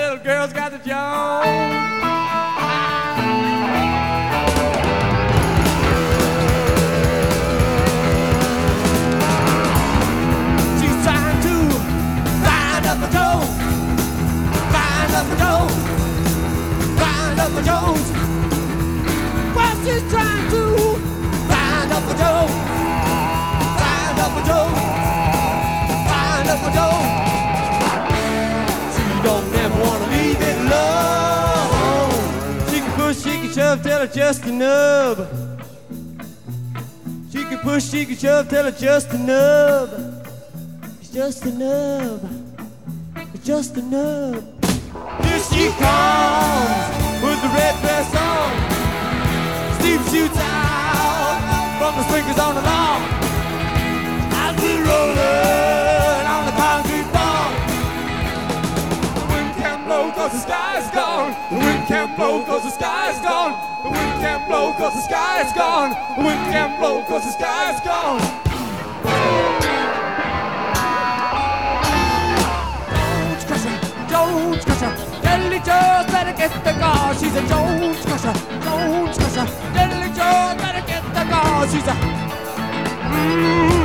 little girl's got the Jones. She's trying to find up the Jones, find up the Jones, find up the Jones. Well, she's trying to find up the Jones, find up the Jones, find up the Jones. She don't ever wanna leave it alone. She can push, she can shove, tell her just a nub. She can push, she can shove, tell her just a nub. It's just a nub. It's just a nub. Here she comes with the red dress on. Steve shoots out from the speakers on the lawn. As we rollin' on the concrete floor. The wind can't blow 'cause the sky's gone. The wind can't blow 'cause the sky's gone. The wind can't blow 'cause the sky's gone. The wind can't blow 'cause the sky's gone. Jones Crusher, Deadly Joe's better get the car. She's a Jones Crusher, Jones Crusher, Deadly Joe's better get the car. She's a